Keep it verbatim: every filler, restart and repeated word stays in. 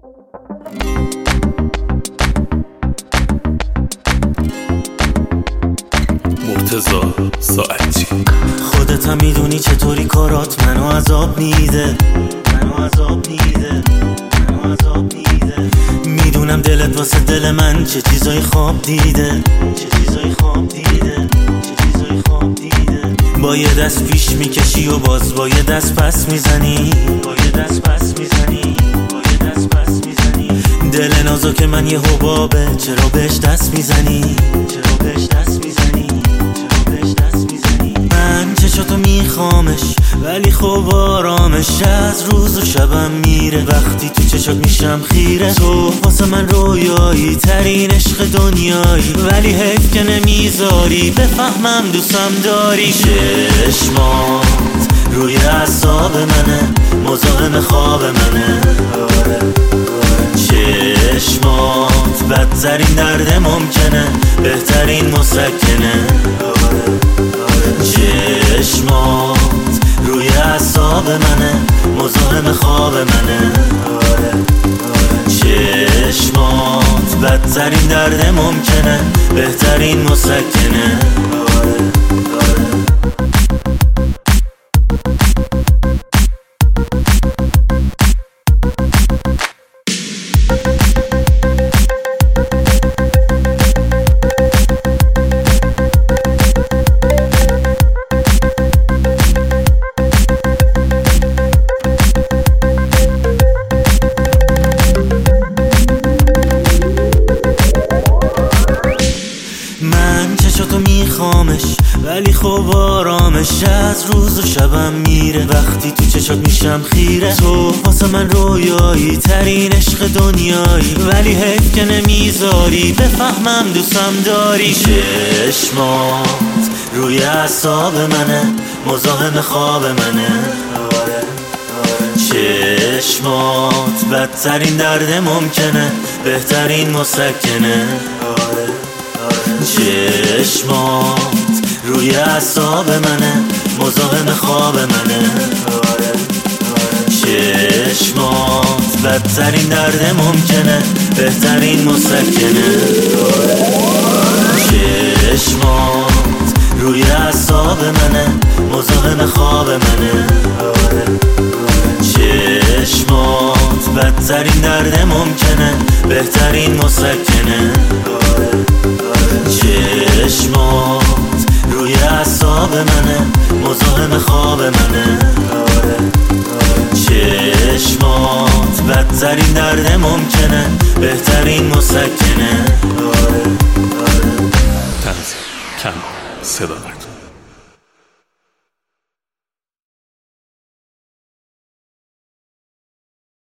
مرتضی ساعتی. خودت هم میدونی چطوری کارات منو عذاب میده، منو عذاب میده، منو عذاب میده. میدونم دلت واسه دل من چه چیزای خواب دیده، چه چیزای خواب دیده، چه چیزای خواب دیده. با یه دست پیش میکشی و باز با یه دست پس میزنی، با یه دست پس میزنی، با یه دست پس میزنی. دل نازک من یه حبابه، چرا بهش دست میزنی، چرا بهش دست میزنی، چرا بهش دست میزنی. من چشاتو میخوامش ولی خب آرامش از روز و شبم میره وقتی تو چشات میشم خیره. تو واسه من رویایی ترین عشق دنیایی، ولی حیف که نمیذاری بفهمم دوستم داری. چشمات روی اعصاب منه، مزاحم خواب منه. آره چشمات بدترین درد ممکنه، بهترین مسکنه. آره چشمات روی اعصاب منه، مزاحم خواب منه. آره چشمات بدترین درد ممکنه، بهترین مسکنه. آره آره چشاتو میخوامش ولی خب آرامش از روز و شبم میره وقتی تو چشات میشم خیره. تو واسه من رویایی ترین عشق دنیایی، ولی حیف که نمیذاری بفهمم دوستم داری. چشمات روی اعصاب منه، مزاحم خواب منه. آره چشمات بدترین درد ممکنه، بهترین مسکنه. آره چشمات روی اعصاب منه، مزاحم خواب منه. آره چشمات بدترین درد ممکنه، بهترین مسکنه. آره چشمات روی اعصاب منه، مزاحم خواب منه. آره چشمات بدترین درد ممکنه، بهترین مسکنه. آره چشمات روی اعصاب منه، مزاحم خواب منه. آره چشمات بدترین درد ممکنه، بهترین مسکنه. آره آره تنظیم کم صدا